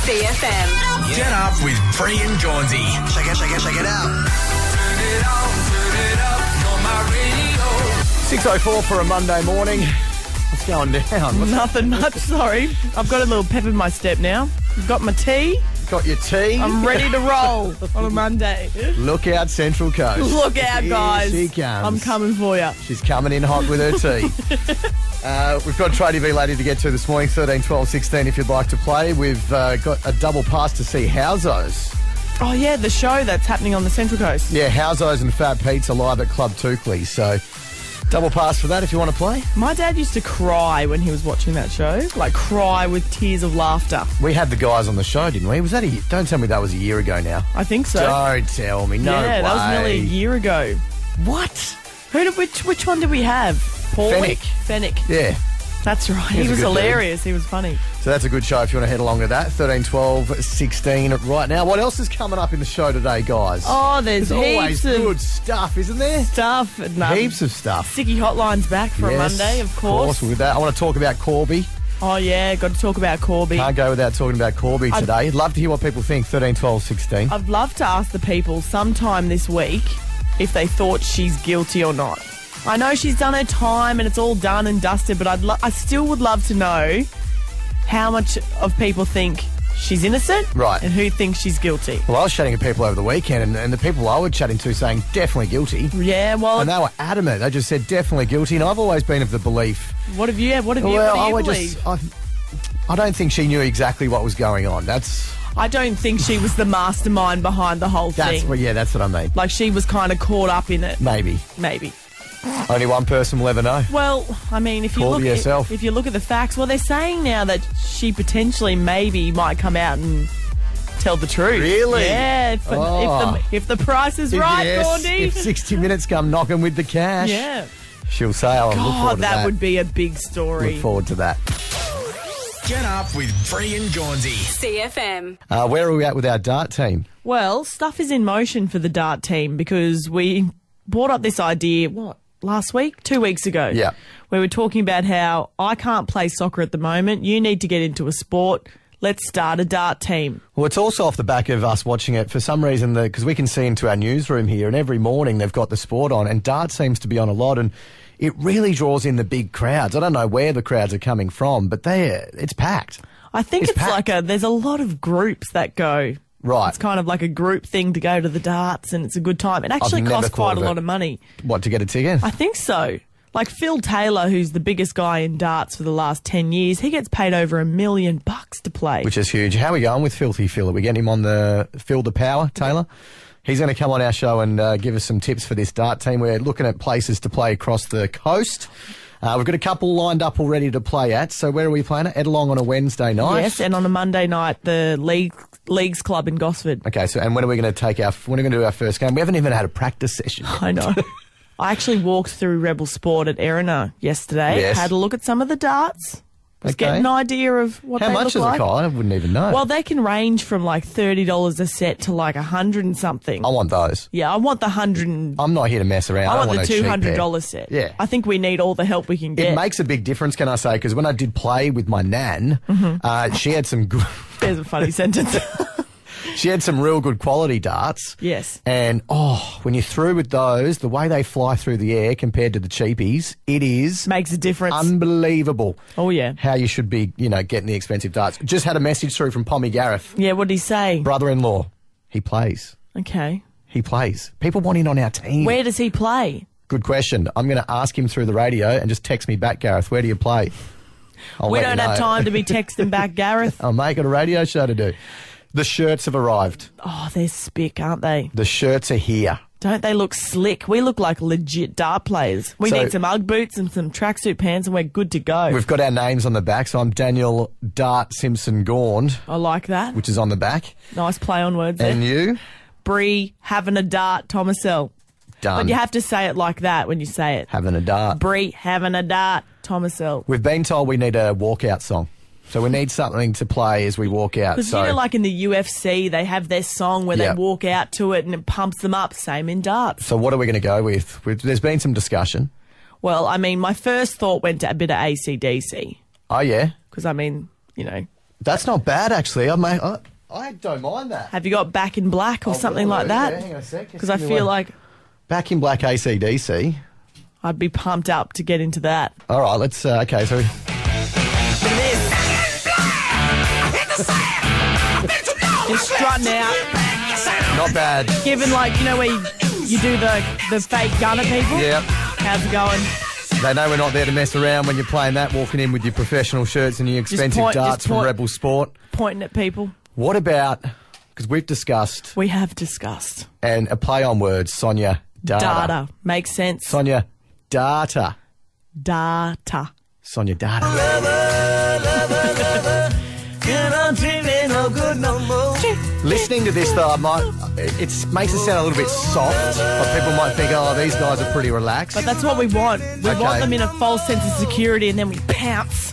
CFM. Get up with Bree and Gaunsey. Check it out. Turn it up, you're my radio. 6:04 for a Monday morning. What's going down? Nothing much, sorry. I've got a little pep in my step now. I've got my tea. Got your tea? I'm ready to roll on a Monday. Look out, Central Coast. Look out, guys. Here she comes. I'm coming for you. She's coming in hot with her tea. We've got Tradie V Lady to get to this morning, 13, 12, 16 if you'd like to play. We've got a double pass to see Howzos. Oh, yeah, the show that's happening on the Central Coast. Yeah, Howzos and Fat Pete's are live at Club Tukley, so double pass for that if you want to play. My dad used to cry when he was watching that show, like cry with tears of laughter. We had the guys on the show, didn't we? Was that don't tell me that was a year ago now. I think so. Don't tell me. No way. Yeah, that was nearly a year ago. What? Which one did we have? Fennick. Fennick. Yeah. That's right. He was hilarious. He was funny. So that's a good show if you want to head along to that. 13, 12, 16 right now. What else is coming up in the show today, guys? Oh, there's always heaps of good stuff, isn't there? stuff. Heaps of stuff. Sticky Hotline's back for a Monday, of course. With that, I want to talk about Corby. Oh, yeah, got to talk about Corby. Can't go without talking about Corby today. I'd love to hear what people think. 13, 12, 16. I'd love to ask the people sometime this week if they thought she's guilty or not. I know she's done her time and it's all done and dusted, but I still would love to know how much of people think she's innocent, right, and who thinks she's guilty. Well, I was chatting to people over the weekend, and the people I was chatting to saying definitely guilty. Yeah, well, and they were adamant. They just said definitely guilty, and I've always been of the belief. What have you? What do you believe? I don't think she knew exactly what was going on. I don't think she was the mastermind behind the whole thing. That's what I mean. Like she was kind of caught up in it. Maybe. Only one person will ever know. Well, I mean, if you look at the facts, well, they're saying now that she potentially maybe might come out and tell the truth. Really? Yeah. If the price is right, Gaudy. If 60 Minutes come knocking with the cash. Yeah. She'll say, "Oh, look forward to that." That would be a big story. Look forward to that. Get up with Bree and Gaunsey. CFM. Where are we at with our dart team? Well, stuff is in motion for the dart team because we brought up this idea, last week? 2 weeks ago. Yeah. We were talking about how I can't play soccer at the moment. You need to get into a sport. Let's start a dart team. Well, it's also off the back of us watching it for some reason, because we can see into our newsroom here, and every morning they've got the sport on, and dart seems to be on a lot, and it really draws in the big crowds. I don't know where the crowds are coming from, but it's packed. I think it's packed. there's a lot of groups that go. Right. It's kind of like a group thing to go to the darts, and it's a good time. It actually costs quite a lot of money. What, to get a ticket? I think so. Like Phil Taylor, who's the biggest guy in darts for the last 10 years, he gets paid over $1 million to play. Which is huge. How are we going with Filthy Phil? Are we getting him on the Phil the Power, Taylor? He's going to come on our show and give us some tips for this dart team. We're looking at places to play across the coast. We've got a couple lined up already to play at. So where are we playing at? Edlong on a Wednesday night? Yes, and on a Monday night, the Leagues Club in Gosford. Okay, so when are we going to do our first game? We haven't even had a practice session yet. I know. I actually walked through Rebel Sport at Erina yesterday. Yes. Had a look at some of the darts. Just get an idea of what they look like. How much is it cost? I wouldn't even know. Well, they can range from like $30 a set to like $100 and something. I want those. Yeah, I want the $100. I'm not here to mess around. I want no the $200 set. Yeah. I think we need all the help we can get. It makes a big difference, can I say? Because when I did play with my nan, she had some good... There's a funny sentence. She had some real good quality darts. Yes. And, when you're through with those, the way they fly through the air compared to the cheapies, it is... Makes a difference. Unbelievable. Oh, yeah. How you should be, getting the expensive darts. Just had a message through from Pommy Gareth. Yeah, what did he say? Brother-in-law. He plays. Okay. He plays. People want in on our team. Where does he play? Good question. I'm going to ask him through the radio and just text me back, Gareth. Where do you play? We don't have time to be texting back, Gareth. Oh, mate, got a radio show to do. The shirts have arrived. Oh, they're spick, aren't they? The shirts are here. Don't they look slick? We look like legit dart players. We need some Ugg boots and some tracksuit pants and we're good to go. We've got our names on the back. So I'm Daniel Dart Simpson Gaunt. I like that. Which is on the back. Nice play on words there. And you? Bree having a dart, Thomasell. Done. But you have to say it like that when you say it. Having a dart. Bree having a dart, Thomasell. We've been told we need a walkout song. So we need something to play as we walk out. Because like in the UFC, they have their song where they walk out to it and it pumps them up. Same in darts. So what are we going to go with? There's been some discussion. Well, I mean, my first thought went to a bit of AC/DC. Oh, yeah? Because, I mean, That's not bad, actually. I don't mind that. Have you got Back in Black or something like Yeah, that? hang on a sec. Because I feel like Back in Black AC/DC. I'd be pumped up to get into that. All right, let's. Okay, so. Look at this. You're strutting out. Not bad. Given, like, you know where you do the fake gun at people? Yep. How's it going? They know we're not there to mess around when you're playing that, walking in with your professional shirts and your expensive darts from Rebel Sport. Pointing at people. What about, because we've discussed, We have discussed. and a play on words, Sonia Data. Data. Makes sense. Sonia Data. Data. Sonia Data. Listening to this, though, it makes it sound a little bit soft. Like people might think, oh, these guys are pretty relaxed. But that's what we want. We Okay. want them in a false sense of security and then we pounce.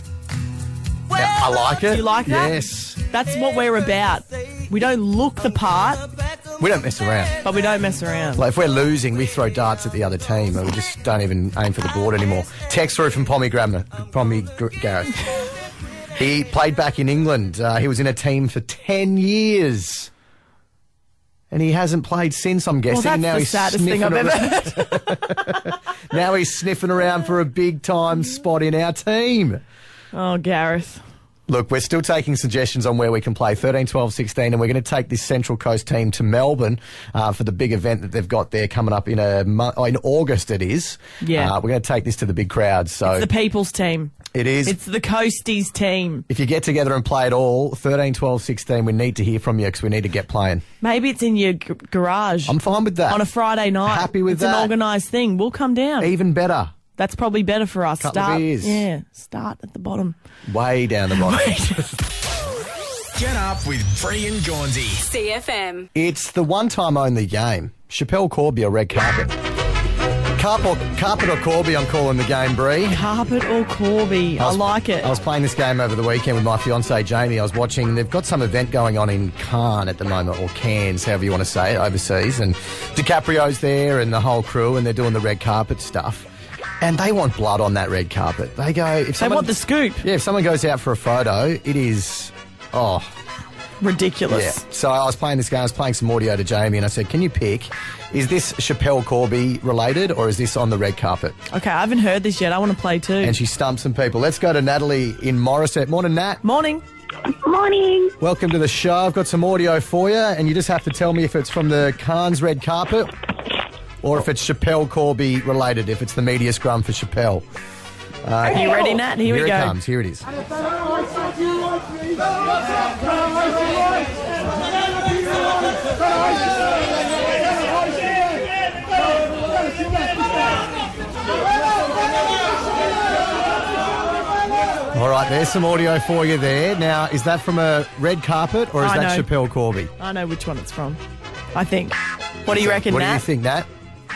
I like it. You like that? Yes. That's what we're about. We don't look the part, We don't mess around. but we don't mess around. Like if we're losing, we throw darts at the other team and we just don't even aim for the board anymore. Text through from Pommy Gareth. He played back in England. He was in a team for 10 years. And he hasn't played since, I'm guessing. Well, that's Now the he's saddest thing I've sniffing ever around. heard. Now he's sniffing around for a big time spot in our team. Oh, Gareth. Look, we're still taking suggestions on where we can play 13, 12, 16, and we're going to take this Central Coast team to Melbourne for the big event that they've got there coming up in in August. It is. Yeah. We're going to take this to the big crowd. So The people's team. it is. It's the Coasties team. If you get together and play it all, 13, 12, 16, we need to hear from you because we need to get playing. Maybe it's in your garage I'm fine with that. on a Friday night. Happy with it's that. an organised thing. We'll come down. Even better. That's probably better for us. Couple of Start, beers. yeah, start at the bottom. Way down the bottom. Get up with Bree and Gonzi. CFM. It's the one-time only game. Chappelle Corby or red carpet? Carpet or Corby, I'm calling the game, Bree. Carpet or Corby? I like it. I was playing this game over the weekend with my fiancée Jamie. I was watching, they've got some event going on in Cannes at the moment, or Cairns, however you want to say it, overseas. And DiCaprio's there and the whole crew, and they're doing the red carpet stuff. And they want blood on that red carpet. They go, if They someone, want the scoop. yeah, if someone goes out for a photo, it is, yeah. Ridiculous. So I was playing this game, I was playing some audio to Jamie, and I said, can you pick, is this Chappelle Corby related, or is this on the red carpet? Okay, I haven't heard this yet. I want to play too. And she stumped some people. Let's go to Natalie in Morisset. Morning, Nat. Morning. Morning. Welcome to the show. I've got some audio for you, and you just have to tell me if it's from the Cannes red carpet or if it's Chappelle Corby related, if it's the media scrum for Chappelle. Are you ready, Nat? Here we Here it go. comes. Here it is. All right, there's some audio for you there. Now, is that from a red carpet or is I that know. Chappelle Corby? I know which one it's from. I think. What do you reckon, What do Nat? you think, Nat?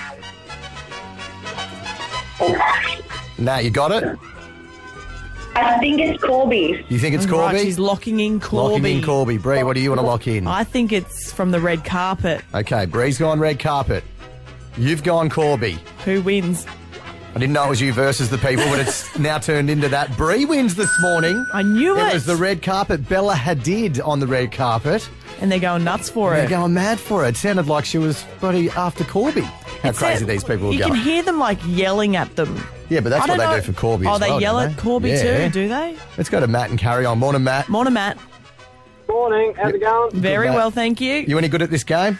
Nat, you got it? I think it's Corby. You think it's Corby? Right, she's locking in Corby. Locking in Corby. Bree, what do you want to lock in? I think it's from the red carpet. Okay, Bree's gone red carpet. You've gone Corby. Who wins? I didn't know it was you versus the people, but it's now turned into that. Bree wins this morning. I knew it. It was the red carpet. Bella Hadid on the red carpet. And they're going nuts for They're it. going mad for it. It sounded like she was bloody after Corby. How crazy these people are You going. can hear them like yelling at them. Yeah, but that's I what don't they know- do for Corby Oh, as well, they yell don't at Corby Yeah. too, do they? Let's go to Matt and carry on. Morning, Matt. Morning, Matt. Morning, how's it going? Very Matt. well, thank you. You any good at this game?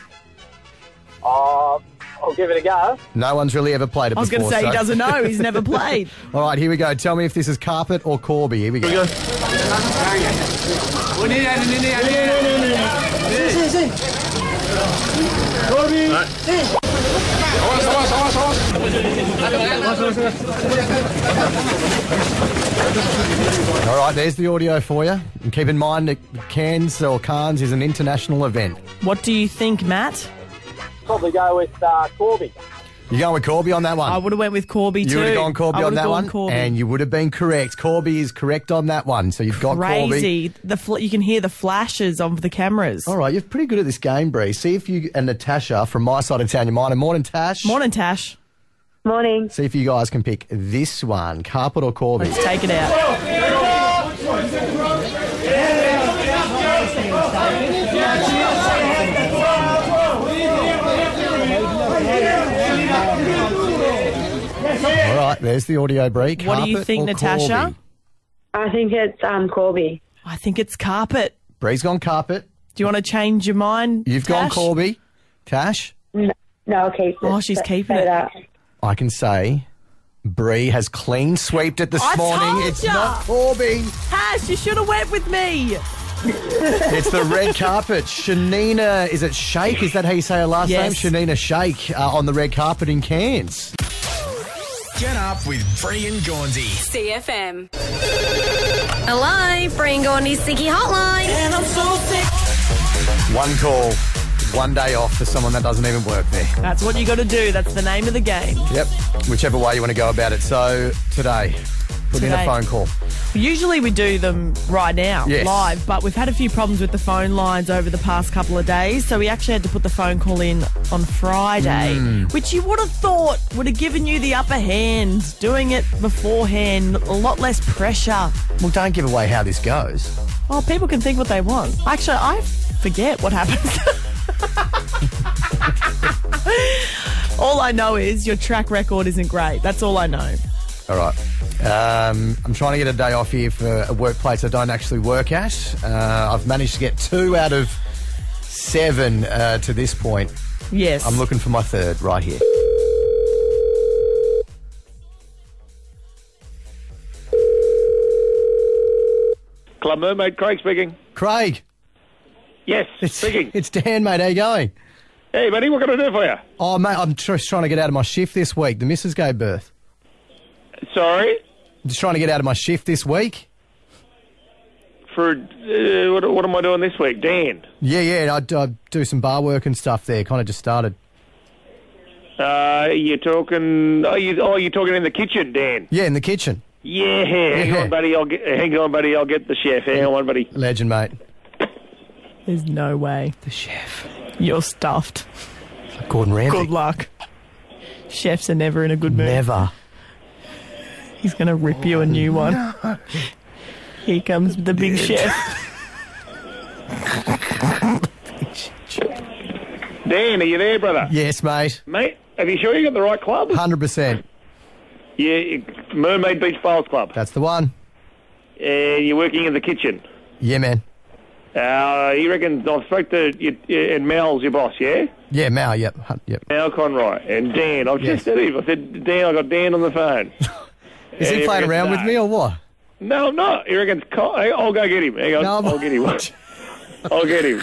I'll give it a go. No one's really ever played it I was going before. to say he so- doesn't know. He's never played. All right, here we go. Tell me if this is carpet or Corby. Here we go. All right, there's the audio for you. And keep in mind that Cairns or Cannes is an international event. What do you think, Matt? Probably go with Corby. You going with Corby on that one? I would have went with Corby too. You would have gone Corby I on would've that gone one, Corby. and you would have been correct. Corby is correct on that one, so you've got Corby. Crazy. You can hear the flashes of the cameras. All right, you're pretty good at this game, Bree. See if you and Natasha from my side of town, you're mine. Morning, Tash. Morning, Tash. Morning. See if you guys can pick this one, carpet or Corby. Let's take it out. All right, there's the audio break. What do you Carpet think, or Natasha? Corby? I think it's Corby. I think it's carpet. Bree's gone carpet. Do you want to change your mind? You've gone Tash? Corby. Tash, No, I'll keep it. Oh, she's keeping it. That. I can say Bree has clean sweeped it this I morning. told It's ya. not Corby. Tash, you should have went with me. It's the red carpet. Shanina, is it Shake? Is that how you say her last Yes. name? Shanina Shake on the red carpet in Cairns. Get up with Bree and Gaunsey. CFM. Hello, Breen Gawney Sicky Hotline. And I'm so sick. One call, one day off for someone that doesn't even work there. That's what you got to do. That's the name of the game. Yep, whichever way you want to go about it. So today, put in a Today. phone call. Usually we do them right now, Yes. live, but we've had a few problems with the phone lines over the past couple of days, so we actually had to put the phone call in on Friday, which you would have thought would have given you the upper hand. Doing it beforehand, a lot less pressure. Well, don't give away how this goes. Well, people can think what they want. Actually, I forget what happens. All I know is your track record isn't great. That's all I know. All right. I'm trying to get a day off here for a workplace I don't actually work at. I've managed to get 2 out of 7 to this point. Yes. I'm looking for my third right here. Club Mermaid, Craig speaking. Craig, Yes, it's, speaking. it's Dan, mate. How you going? Hey, buddy, what can I do for you? Oh, mate, I'm just trying to get out of my shift this week. The missus gave birth. Sorry? I'm just trying to get out of my shift this week. For, what am I doing this week? Dan? Yeah, I do some bar work and stuff there. Kind of just started. You're talking, you're talking in the kitchen, Dan? Yeah, in the kitchen. Yeah, hang Yeah. on, buddy, I'll get the chef. Hang on, buddy. Legend, mate. There's no way. The chef. You're stuffed. Gordon Ramsay. Good luck. Chefs are never in a good mood. Never. He's going to rip you a new one. Here comes the big chef. Dan, are you there, brother? Yes, mate. Mate, are you sure you got the right club? 100%. Yeah, Mermaid Beach Bowls Club. That's the one. And you're working in the kitchen. Yeah, man. You reckon I spoke to you, and Mal's your boss, yeah? Yeah, Mal, yep. Mal Conroy and Dan. I've Yes. just said him. I said, Dan, I got Dan on the phone. Is he playing around with me or what? No, I'm not. He reckons, hey, I'll go get him. Hang on, No, I'm- I'll get him. I'll get him.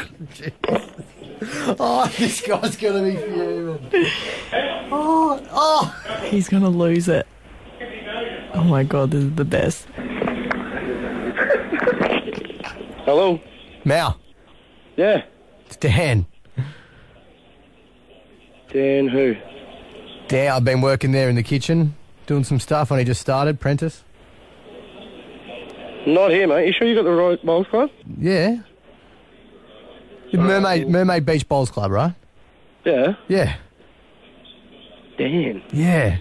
Oh, this guy's going to be fuming. Oh. He's going to lose it. Oh my God, this is the best. Hello? Mal, Yeah. it's Dan. Dan who? Dan, I've been working there in the kitchen, doing some stuff when he just started, Prentice. Not here, mate. You sure you got the right bowls club? Yeah. The Mermaid Beach Bowls Club, right? Yeah. Yeah. Dan. Yeah.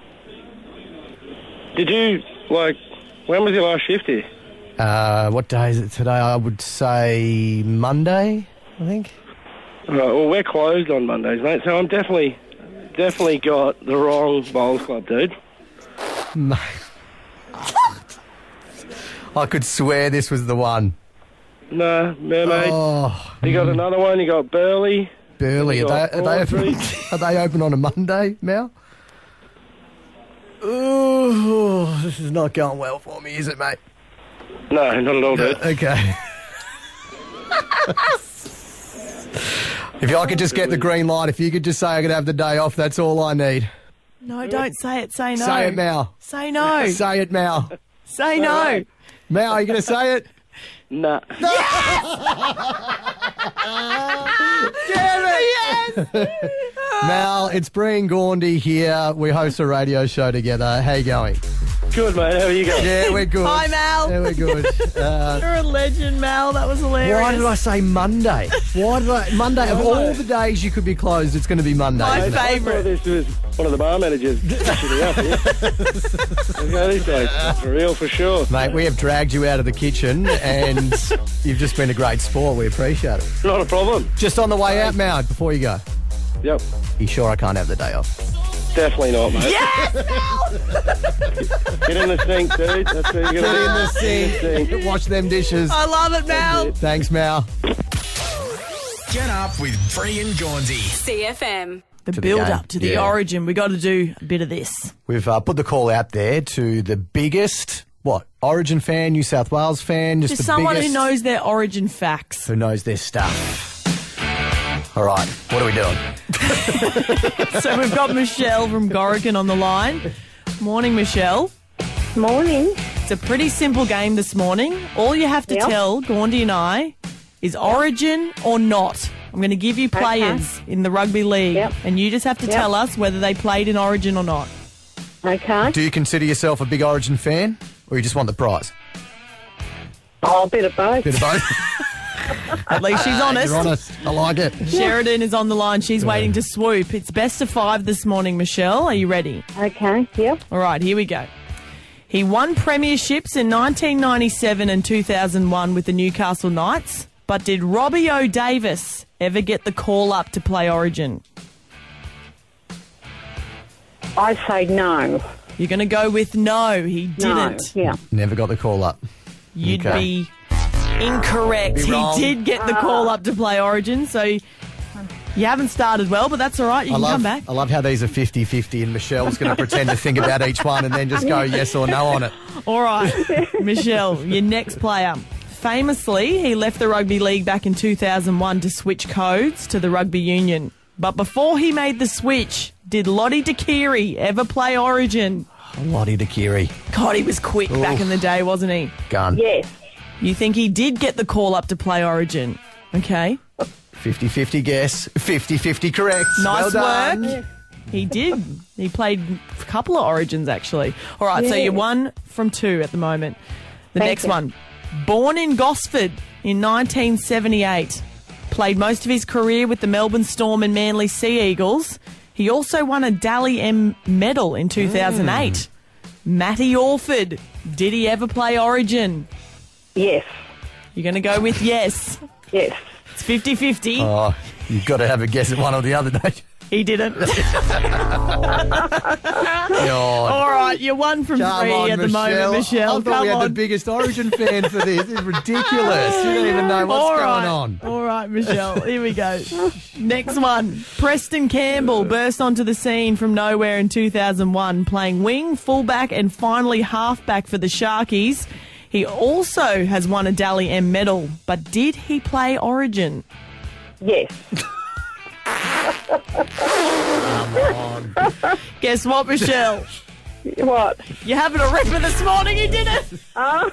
Did you, when was your last shift here? What day is it today? I would say Monday, I think. Well, we're closed on Mondays, mate, so I'm definitely got the wrong bowls club, dude. I could swear this was the one. No, Mermaid. Oh, You got another one, you got Burley. Burley. You Are got they open? Broadstreet. Are they open on a Monday, Mal? Ooh, this is not going well for me, is it, mate? No, not at all, dude. Okay. If I could just get the green light, if you could just say I could have the day off, that's all I need. No, don't say it. Say no. Say it, Mal. Say no. Say it, Mal. Say no. Mal, are you going to say it? Nah. Damn it! Yes! Mal, it's Bree and Gawney here. We host a radio show together. How you going? Good, mate. How are you going? Yeah, we're good. Hi, Mal. Yeah, we're good. You're a legend, Mal. That was hilarious. Why did I say Monday? Monday of all the days you could be closed, it's going to be Monday. My isn't it? I favourite. thought this was one of the bar managers shitting up here. Okay, these days, for real, for sure. Mate, we have dragged you out of the kitchen and you've just been a great sport. We appreciate it. Not a problem. Just on the way out, Mal, before you go. Yep. You sure I can't have the day off? Definitely not, mate. Yes, Get in the sink, dude. That's who you're going to Get in the sink. Wash them dishes. I love it, Mal. Thanks, Mal. Get up with Free and Gaunsey. CFM. The To the build game. up to the Yeah. origin. We got to do a bit of this. We've put the call out there to the biggest, Origin fan, New South Wales fan, just Just the someone biggest, who knows their origin facts. who knows their stuff. All right, what are we doing? So we've got Michelle from Gorican on the line. Morning, Michelle. Morning. It's a pretty simple game this morning. All you have to Yep. tell Gaundy and I is origin or not. I'm going to give you players in the rugby league, Yep. and you just have to Yep. tell us whether they played in origin or not. Okay. Do you consider yourself a big Origin fan, or you just want the prize? Oh, a bit of both. Bit of both. At least she's honest. You're honest. I like it. Sheridan is on the line. She's waiting to swoop. It's best of 5 this morning, Michelle. Are you ready? Okay. Yep. All right, here we go. He won premierships in 1997 and 2001 with the Newcastle Knights, but did Robbie O'Davis ever get the call up to play Origin? I say no. You're going to go with no, he didn't. No. Yeah. Never got the call up. You'd Okay. be incorrect. Be wrong. He did get the call up to play Origin, so you haven't started well, but that's all right. You can come back. I love how these are 50-50 and Michelle's going to pretend to think about each one and then just go yes or no on it. All right, Michelle, your next player. Famously, he left the rugby league back in 2001 to switch codes to the rugby union. But before he made the switch, did Lottie Dakiri ever play Origin? Lottie Dakiri. God, he was quick back in the day, wasn't he? Gun. Yes. You think he did get the call up to play Origin? Okay. 50-50 guess. 50-50 correct. Nice well done. work. He did. He played a couple of Origins, actually. All right, so Yeah. you're 1 from 2 at the moment. The Thank next you. one. Born in Gosford in 1978. Played most of his career with the Melbourne Storm and Manly Sea Eagles. He also won a Dally M medal in 2008. Matty Orford. Did he ever play Origin? Yes. You're going to go with yes. Yes. It's 50-50. Oh, you've got to have a guess at one or the other, don't you? He didn't. God. All right, you're 1 from 3 Come on, at the moment, Michelle. I thought Come we had the on. biggest Origin fan for this. This is ridiculous. You don't even know what's All going right. on. All right, Michelle. Here we go. Next one. Preston Campbell burst onto the scene from nowhere in 2001, playing wing, fullback, and finally halfback for the Sharkies. He also has won a Dally M medal, but did he play Origin? Yes. Guess what, Michelle? What? You're having a ripper this morning. He did it. Oh,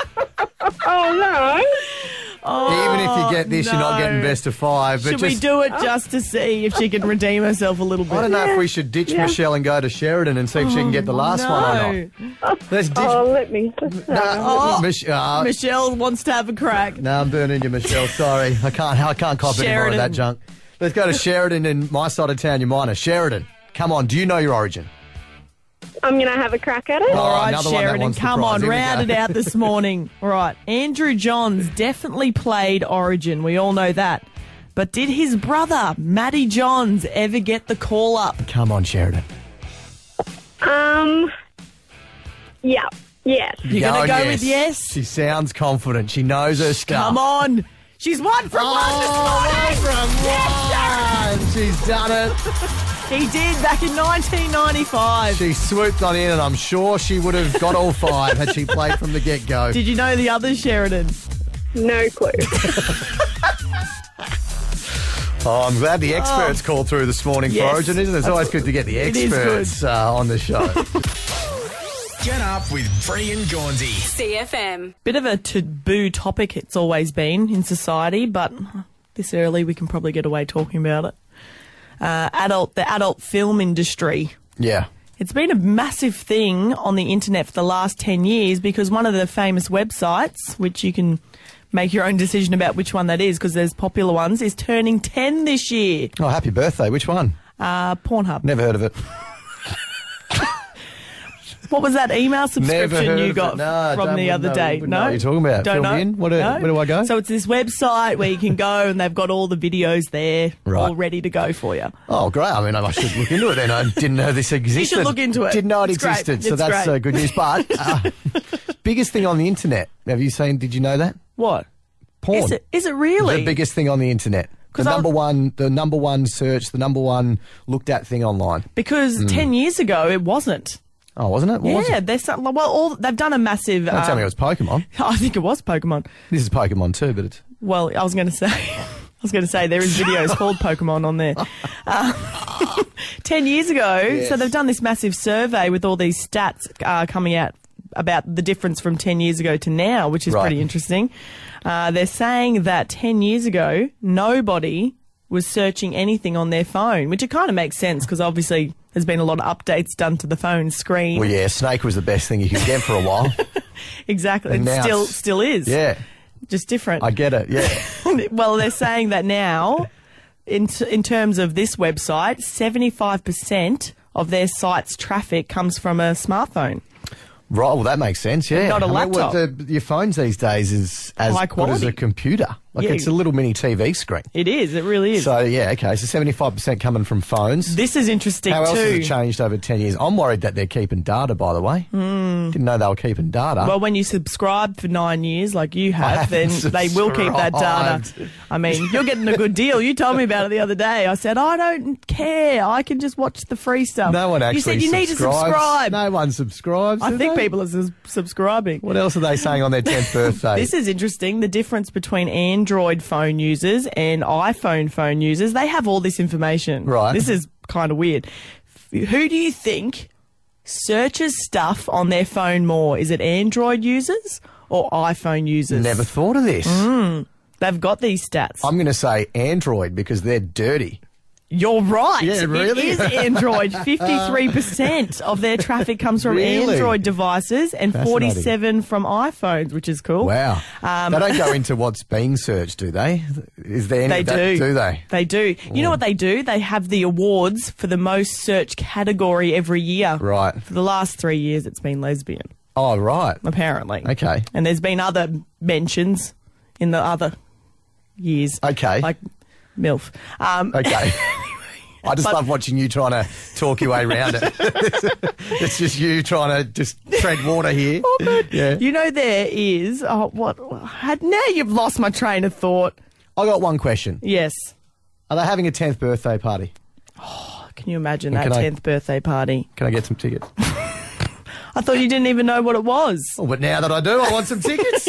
no. Even if you get this, you're not no. getting best of 5. But Should we do it just to see if she can redeem herself a little bit? I don't know if we should ditch Michelle and go to Sheridan and see if she can get the last one or not. Let's ditch. Oh, let me. Michelle wants to have a crack. No, I'm burning you, Michelle. Sorry, I can't cop any more of Sheridan. that junk. Let's go to Sheridan in my side of town. You're minor. Sheridan, come on. Do you know your Origin? I'm going to have a crack at it. All right, another one that Sheridan, wants the come prize. on, Here we round go. it out this morning. All right, Andrew Johns definitely played Origin. We all know that. But did his brother, Matty Johns, ever get the call up? Come on, Sheridan. Yeah. Yes. You're going to go with yes? She sounds confident. She knows her stuff. Come on. She's 1 from 1 this morning. She's done it. He did back in 1995. She swooped on in, and I'm sure she would have got all 5 had she played from the get-go. Did you know the others, Sheridan? No clue. Oh, I'm glad the experts called through this morning Yes. for Origin, isn't it? It's always good to get the It is experts on the show. Get up with Free and Gaunsey. CFM. Bit of a taboo topic it's always been in society, but this early we can probably get away talking about it. The adult film industry. Yeah. It's been a massive thing on the internet for the last 10 years because one of the famous websites, which you can make your own decision about which one that is because there's popular ones, is turning 10 this year. Oh, happy birthday. Which one? Pornhub. Never heard of it. What was that email subscription you got from the other day? No, know what you're talking about. Don't Fill know. me in. Where do I go? So it's this website where you can go and they've got all the videos there Right. all ready to go for you. Oh, great. I mean, I should look into it then. I didn't know this existed. You should look into it. Didn't know it It's great. existed. So It's that's great. good news. But biggest thing on the internet. Have you seen, did you know that? What? Porn. Is it really? The biggest thing on the internet. The 'Cause number one search, the number one looked at thing online. Because 10 years ago it wasn't. Oh, wasn't it? What was Yeah, it? they've done a massive. Don't tell me it was Pokemon. I think it was Pokemon. This is Pokemon too, but it's... Well, I was going to say there is videos called Pokemon on there. 10 years ago, so they've done this massive survey with all these stats coming out about the difference from 10 years ago to now, which is Right. pretty interesting. They're saying that 10 years ago, nobody was searching anything on their phone, which it kind of makes sense because obviously there's been a lot of updates done to the phone screen. Well, yeah, Snake was the best thing you could get for a while. Exactly. And It now it's- still is. Yeah, Just different. I get it, yeah. Well, they're saying that now, in terms of this website, 75% of their site's traffic comes from a smartphone. Right, well, that makes sense, yeah. Not a laptop. Your phones these days is as High good as quality. a computer. Like, Yeah. it's a little mini TV screen. It is. It really is. So, yeah, okay, so 75% coming from phones. This is interesting How else has too. it changed over 10 years? I'm worried that they're keeping data, by the way. Didn't know they were keeping data. Well, when you subscribe for 9 years, like you have, then haven't they will keep that data. subscribed. I mean, you're getting a good deal. You told me about it the other day. I said, I don't care. I can just watch the free stuff. No one actually You said you need to subscribe. No one subscribes. I do think they? people are subscribing. What else are they saying on their 10th birthday? This is interesting. The difference between Android phone users and iPhone phone users. They have all this information. Right. This is kind of weird. Who do you think searches stuff on their phone more? Is it Android users or iPhone users? Never thought of this. They've got these stats. I'm going to say Android because they're dirty. You're right. Yeah, really? It is Android. 53% of their traffic comes from Really? Android devices and Fascinating. 47% from iPhones, which is cool. Wow. They don't go into what's being searched, do they? Is there any They of that? do. Do they? They do. You know what they do? They have the awards for the most searched category every year. Right. For the last 3 years, it's been lesbian, Oh, right. apparently. Okay. And there's been other mentions in the other years. Okay. Like MILF. Okay. I just love watching you trying to talk your way around it. It's just you trying to just tread water here. Yeah. You know there is... now you've lost my train of thought. I got one question. Yes. Are they having a 10th birthday party? Can you imagine And that can I- 10th birthday party? Can I get some tickets? I thought you didn't even know what it was. Oh, but now that I do, I want some tickets.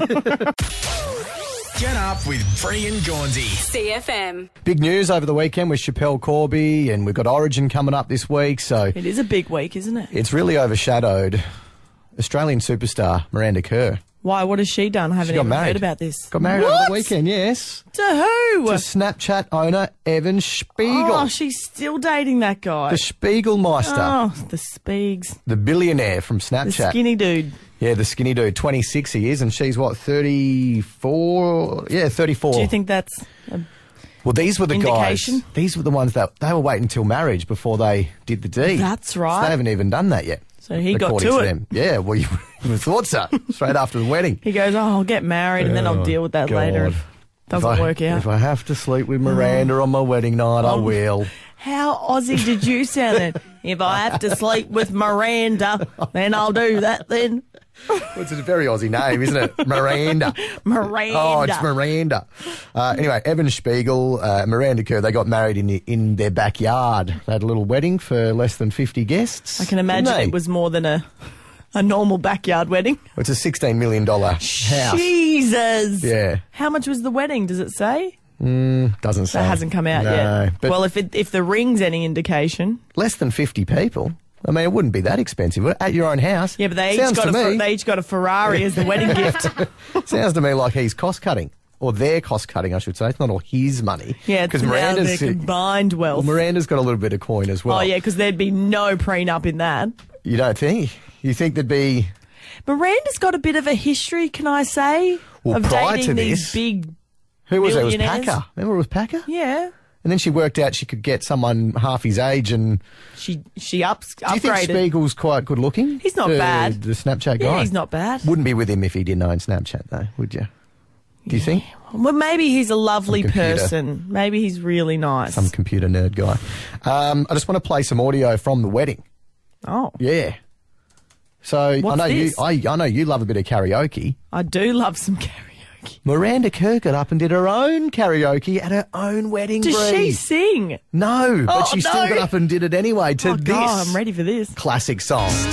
Get up with Free and Gaunsey. CFM. Big news over the weekend with Chappelle Corby, and we've got Origin coming up this week, so It is a big week, isn't it? it's really overshadowed Australian superstar Miranda Kerr. Why? What has she done? I haven't got even married. heard about this. Got married over What? the weekend, yes. To who? To Snapchat owner Evan Spiegel. Oh, she's still dating that guy. The Spiegelmeister. Oh, the Spiegs. The billionaire from The Snapchat. skinny dude. Yeah, the skinny dude. 26 he is, and she's what, 34? Yeah, 34. Do you think that's... Well, these were the Indication? guys. These were the ones that they were waiting until marriage before they did the deed. That's right. So they haven't even done that yet. So he got according to it. them. Yeah, well, you would have thought so. Straight after the wedding. He goes, I'll get married and then I'll deal with that God. later. If it doesn't work If out. I have to sleep with Miranda on my wedding night, I will. How Aussie did you sound then? If I have to sleep with Miranda, then I'll do that then. It's a very Aussie name, isn't it? Miranda. Miranda. Oh, it's Miranda. Anyway, Evan Spiegel, Miranda Kerr, they got married in their backyard. They had a little wedding for less than 50 guests. I can imagine didn't they? it was more than a normal backyard wedding. It's a $16 million house. Jesus. Yeah. How much was the wedding? Does it say? Doesn't say. That hasn't come out No, yet. but Well, if the ring's any indication. less than 50 people. I mean, it wouldn't be that expensive at your own house. Yeah, but they Sounds each got to me, they each got a Ferrari as the wedding gift. sounds to me like he's cost cutting or their cost cutting, I should say. It's not all his money. Yeah, it's now their combined wealth. Well, Miranda's got a little bit of coin as well. Oh, yeah, because there'd be no prenup in that. You don't think? You think there'd be... Miranda's got a bit of a history, can I say, Well, of prior dating to these this, big Who was it? It was millionaires. Packer. Remember it was Packer? Yeah. And then she worked out she could get someone half his age and... She Do you think upgraded. Spiegel's quite good looking? He's not bad. The Snapchat guy? Yeah, he's not bad. Wouldn't be with him if he didn't own Snapchat, though, would you? Do you think? Well, maybe he's a lovely Some computer. person. Maybe he's really nice. Some computer nerd guy. I just want to play some audio from the wedding. Oh, Yeah. So What's I know this? I know you love a bit of karaoke. I do love some karaoke. Miranda Kerr got up and did her own karaoke at her own wedding. Does Bree. she sing? No, but Oh, she still no. got up and did it anyway to Oh, this God, I'm ready for this. classic song. Oh,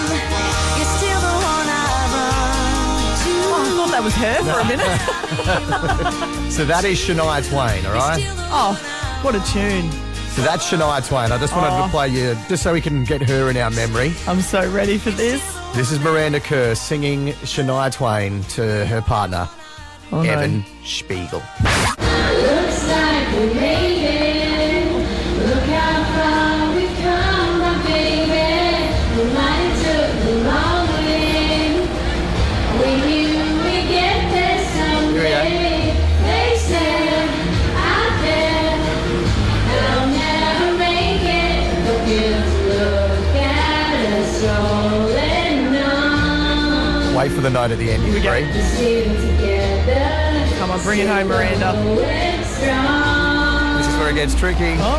I thought that was her for a minute. So that is Shania Twain, all right? Oh, what a tune. So that's Shania Twain. I just wanted to play you, just so we can get her in our memory. I'm so ready for this. This is Miranda Kerr singing Shania Twain to her partner, Oh, no. Evan Spiegel. Looks like we made it. Look how far we've come, my baby. We might have took the long way. We knew we'd get there someday. They said out there they'll never make it. But just look at us rolling on. Wait for the note at the end, you agree? Still together. Come on, bring it home, Miranda. Going strong. This is where it gets tricky. Oh,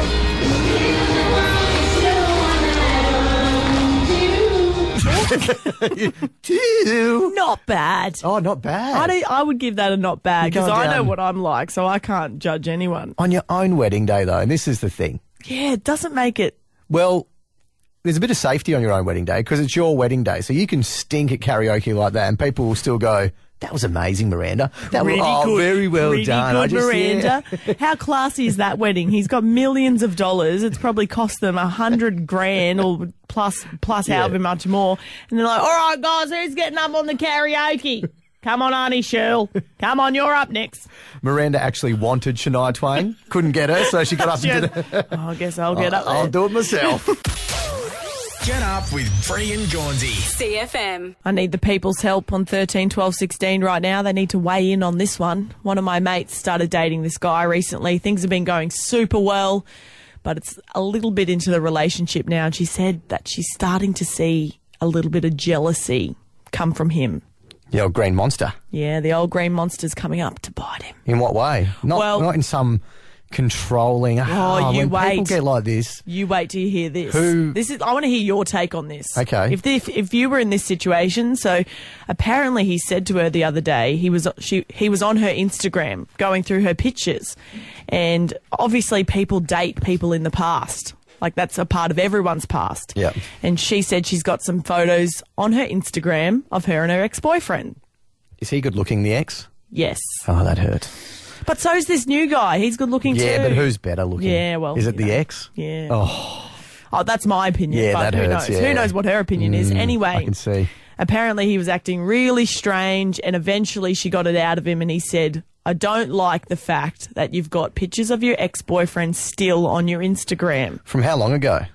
Two. not bad. Oh, not bad. I would give that a not bad because You're going I know down. what I'm like, so I can't judge anyone. On your own wedding day, though, and this is the thing. Yeah, it doesn't make it. Well, there's a bit of safety on your own wedding day because it's your wedding day. So you can stink at karaoke like that and people will still go, that was amazing, Miranda. That Really was good, very well really done. Good, Miranda. How classy is that wedding? He's got millions of dollars. It's probably cost them $100,000 or plus however much more. And they're like, all right, guys, who's getting up on the karaoke? Come on, Auntie Shirl. Come on, you're up next. Miranda actually wanted Shania Twain, couldn't get her, so she got up and did it. Oh, I guess I'll get up there. I'll do it myself. Get up with Free and Gaunsey. CFM. I need the people's help on 13, 12, 16 right now. They need to weigh in on this one. One of my mates started dating this guy recently. Things have been going super well, but it's a little bit into the relationship now. And she said that she's starting to see a little bit of jealousy come from him. The old green monster. Yeah, the old green monster's coming up to bite him. In what way? Not in some controlling. you when wait. people get like this. You wait till you hear this. Who- I want to hear your take on this. Okay. If you were in this situation, so apparently he said to her the other day he was on her Instagram going through her pictures, and obviously people date people in the past. Like that's a part of everyone's past. Yeah. And she said she's got some photos on her Instagram of her and her ex-boyfriend. Is he good looking, the ex? Yes. Oh, that hurt. But so's this new guy. He's good looking too. Yeah, but who's better looking? Yeah, well, Is it you the know. ex? Yeah. Oh, that's my opinion. Yeah, but that who hurts, knows? yeah. Who knows what her opinion is? Anyway, I can see. apparently he was acting really strange, and eventually she got it out of him, and he said, I don't like the fact that you've got pictures of your ex-boyfriend still on your Instagram. From how long ago?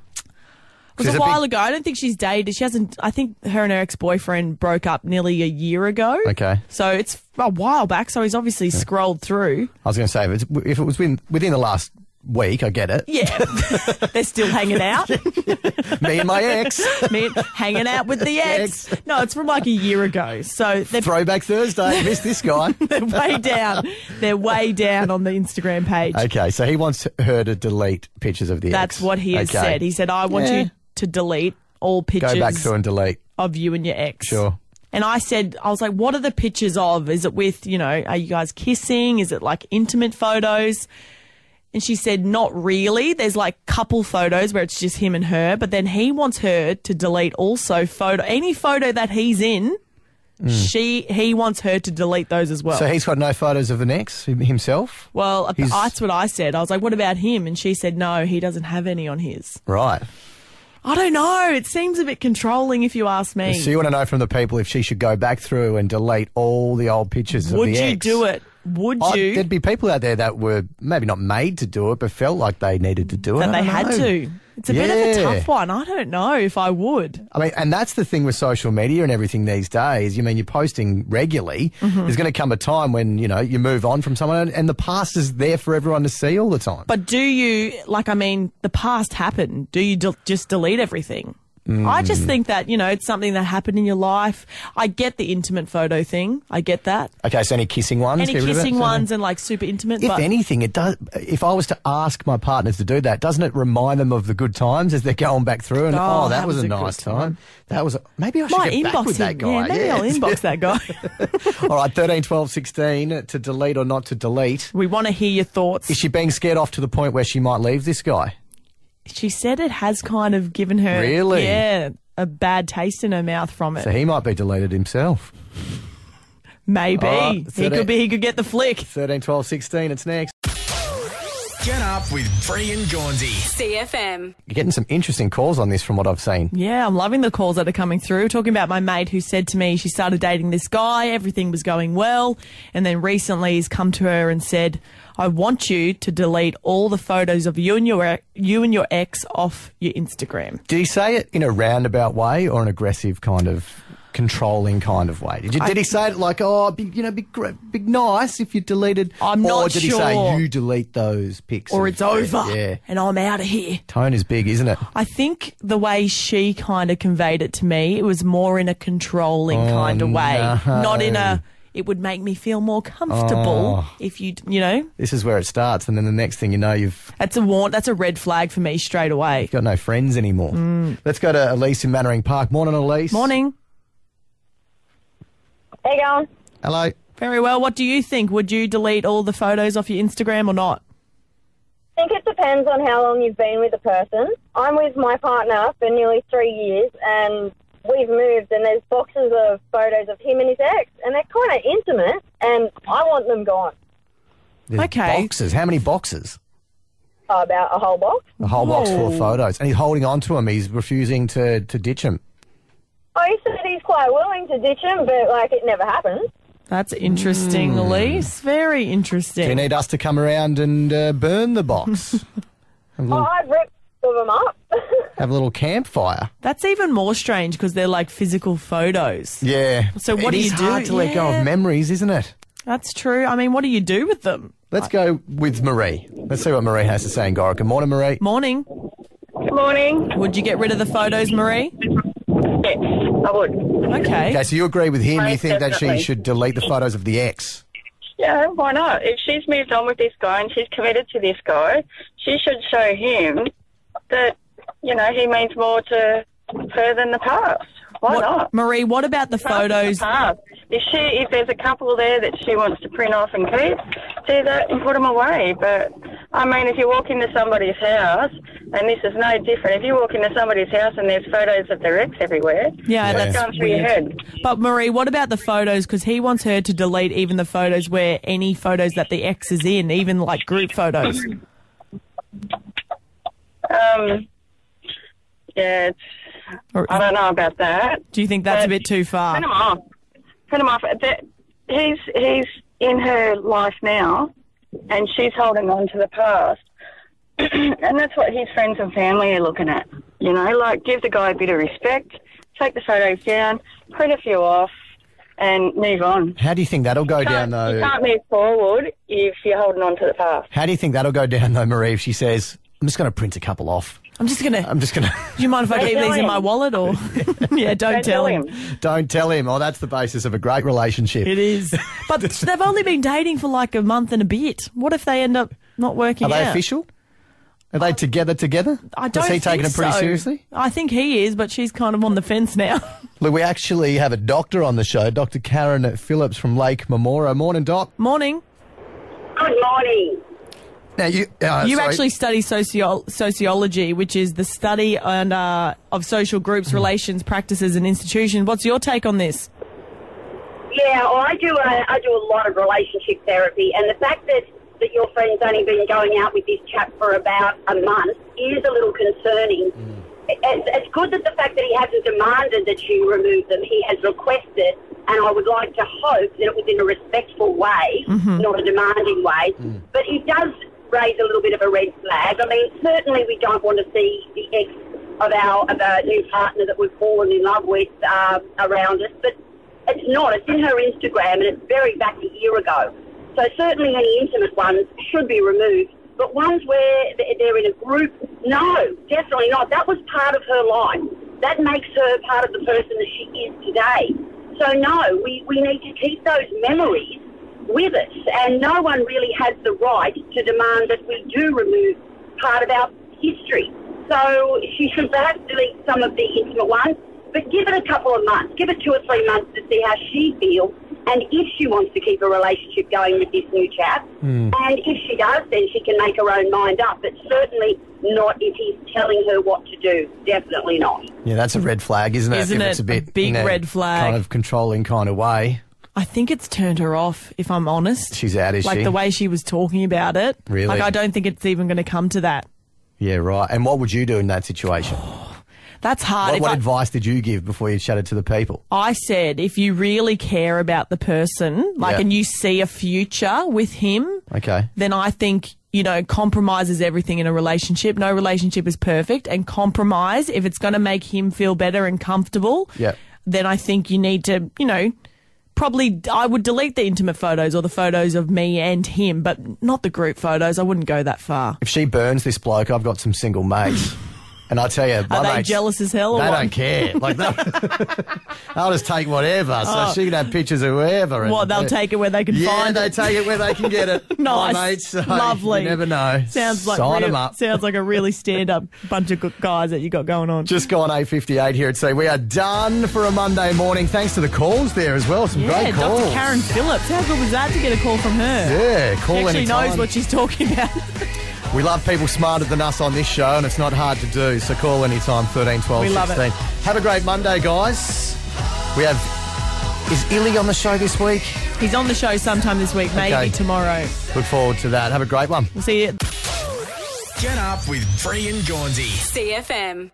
It was a while ago. I don't think she's dated. She hasn't. I think her and her ex-boyfriend broke up nearly a year ago. Okay. So it's a while back. So he's obviously scrolled through. I was going to say, if it was within the last week, I get it. Yeah. They're still hanging out. Me and my ex. Me hanging out with the ex. No, it's from like a year ago. So they're Throwback Thursday. Missed this guy. They're way down. They're way down on the Instagram page. Okay, so he wants her to delete pictures of the That's ex. what he has Okay. said. He said, I want you to delete all pictures Go back through and delete. of you and your ex. Sure. And I was like, what are the pictures of? Is it with, are you guys kissing? Is it like intimate photos? And she said, not really. There's like couple photos where it's just him and her, but then he wants her to delete also any photo that he's in. He wants her to delete those as well. So he's got no photos of an ex himself? Well, that's what I said. I was like, what about him? And she said, no, he doesn't have any on his. Right. I don't know. It seems a bit controlling if you ask me. So you want to know from the people if she should go back through and delete all the old pictures of Would the you ex? do it? would Oh, you? there'd be people out there that were maybe not made to do it, but felt like they needed to do it. that I they don't had know. to. It's a bit of a Yeah. tough one. I don't know if I would. I mean, and that's the thing with social media and everything these days. You mean, you're posting regularly. Mm-hmm. There's going to come a time when, you know, you move on from someone and the past is there for everyone to see all the time. But do you, the past happened. Do you just delete everything? I just think that, it's something that happened in your life. I get the intimate photo thing. I get that. Okay, so any kissing ones? Any get rid of it? kissing So- ones and super intimate. If but anything, it does. If I was to ask my partners to do that, doesn't it remind them of the good times as they're going back through? And that was a nice time. That was. Maybe I should might get back inbox with that him. guy. Yeah, maybe I'll inbox that guy. All right, 13, 12, 16 to delete or not to delete. We want to hear your thoughts. Is she being scared off to the point where she might leave this guy? She said it has kind of given her, Really? yeah, a bad taste in her mouth from it. So he might be deleted himself. Maybe. Oh, He could get the flick. 13, 12, 16, it's next. Get up with Free and Gaunsey. CFM. You're getting some interesting calls on this from what I've seen. Yeah, I'm loving the calls that are coming through. Talking about my mate who said to me she started dating this guy, everything was going well, and then recently he's come to her and said, I want you to delete all the photos of you and your ex off your Instagram. Did he say it in a roundabout way or an aggressive kind of controlling kind of way? Did he say it like, be nice if you deleted? I'm or not did sure. he say you delete those pics? Or of- it's over Yeah. and I'm out of here. Tone is big, isn't it? I think the way she kind of conveyed it to me, it was more in a controlling kind of way, no. not in a, it would make me feel more comfortable if you. This is where it starts, and then the next thing you know, you've That's a red flag for me straight away. got no friends anymore. Let's go to Elise in Mannering Park. Morning, Elise. Morning. How you going? Hello. Very well. What do you think? Would you delete all the photos off your Instagram or not? I think it depends on how long you've been with the person. I'm with my partner for nearly 3 years, and we've moved, and there's boxes of photos of him and his ex, and they're kind of intimate, and I want them gone. There's Okay. boxes. How many boxes? About a whole box. A whole box full of Whoa. photos. And he's holding on to them. He's refusing to ditch them. I said he's quite willing to ditch him, but, it never happens. That's interesting, Elise. Very Do you interesting. need us to come around and burn the box? have, a little, I've ripped all of them up. have a little campfire. That's even more strange because they're like physical photos. Yeah. So what It do you is do? hard to let go Yeah. of memories, isn't it? That's true. I mean, what do you do with them? Let's go with Marie. Let's see what Marie has to say in Gorica. Morning, Marie. Morning. Good morning. Would you get rid of the photos, Marie? Yes, I would. Okay. Okay, so you agree with him. You Most think that she definitely. should delete the photos of the ex? Yeah, why not? If she's moved on with this guy and she's committed to this guy, she should show him that, he means more to her than the past. Why not? Marie, what about the photos? Past. If there's a couple there that she wants to print off and keep, do that and put them away. But, if you walk into somebody's house, and this is no different, if you walk into somebody's house and there's photos of their ex everywhere, Yeah, what's that's going through your head? But Marie, what about the photos? Because he wants her to delete even the photos where any photos that the ex is in, even like group photos. Yeah, Or, I don't know about that. do you think that's a bit too far? Put him off. Put him off. He's in her life now, and she's holding on to the past. And that's what his friends and family are looking at. Give the guy a bit of respect, take the photos down, print a few off, and move on. How do you think that'll go down, You though? can't move forward if you're holding on to the past. How do you think that'll go down, though, Marie, if she says, I'm just going to print a couple off? I'm just going to... Do Do you mind if I keep tell these in him. my wallet or... Yeah, don't tell him. Don't tell him. Oh, that's the basis of a great relationship. It is. But they've only been dating for like a month and a bit. What if they end up not working Are they out? official? Are they together? I don't Is he taking think it pretty so. seriously? I think he is, but she's kind of on the fence now. Look, we actually have a doctor on the show, Dr. Karen Phillips from Lake Memora. Morning, Doc. Morning. Good morning. Now, you You actually study sociology, which is the study of social groups, relations, practices, and institutions. What's your take on this? Yeah, well, I do a lot of relationship therapy, and the fact that your friend's only been going out with this chap for about a month is a little concerning. It's good that the fact that he hasn't demanded that you remove them, he has requested, and I would like to hope that it was in a respectful way, not a demanding way. But it does raise a little bit of a red flag. I mean, certainly we don't want to see the ex of a new partner that we've fallen in love with around us, but it's not. It's in her Instagram, and it's very back a year ago. So certainly any intimate ones should be removed. But ones where they're in a group, no, definitely not. That was part of her life. That makes her part of the person that she is today. So no, we need to keep those memories with us, and no one really has the right to demand that we do remove part of our history. So she should perhaps delete some of the intimate ones, but give it a couple of months. Give it 2 or 3 months to see how she feels, and if she wants to keep a relationship going with this new chap. And if she does, then she can make her own mind up, but certainly not if he's telling her what to do. Definitely not. Yeah, that's a red flag, isn't it? Isn't If it? it's a bit Big red flag. kind of controlling kind of way. I think it's turned her off, if I'm honest. She's out, is like she? the way she was talking about it. Really? Like, I don't think it's even going to come to that. Yeah, right. And what would you do in that situation? That's hard. What advice did you give before you chatted to the people? I said, if you really care about the person, and you see a future with him, Okay. then I think, compromise is everything in a relationship. No relationship is perfect, and compromise, if it's going to make him feel better and comfortable, then I think you need to, probably, I would delete the intimate photos or the photos of me and him, but not the group photos. I wouldn't go that far. If she burns this bloke, I've got some single mates. And I tell you, my Are they mates, jealous as hell? Or they what? don't care. Like, I'll just take whatever. So she can have pictures of whoever. And What, they'll take it where they can find Yeah, it? they take it where they can get it. Nice. My mates, so Lovely. You never know. Sounds like Sign them up. Sounds like a really stand-up bunch of good guys that you got going on. Just gone 8:58 here at Say. We are done for a Monday morning. Thanks to the calls there as well. Some great calls. Dr. Karen Phillips. How good was that to get a call from her? Yeah, call She actually anytime. knows what she's talking about. We love people smarter than us on this show, and it's not hard to do. So call anytime, 13, 12, We love 16. it. Have a great Monday, guys. We have... Is Illy on the show this week? He's on the show sometime this week, maybe Okay. tomorrow. Look forward to that. Have a great one. We'll see you. Get up with Free and Gaunsey. CFM.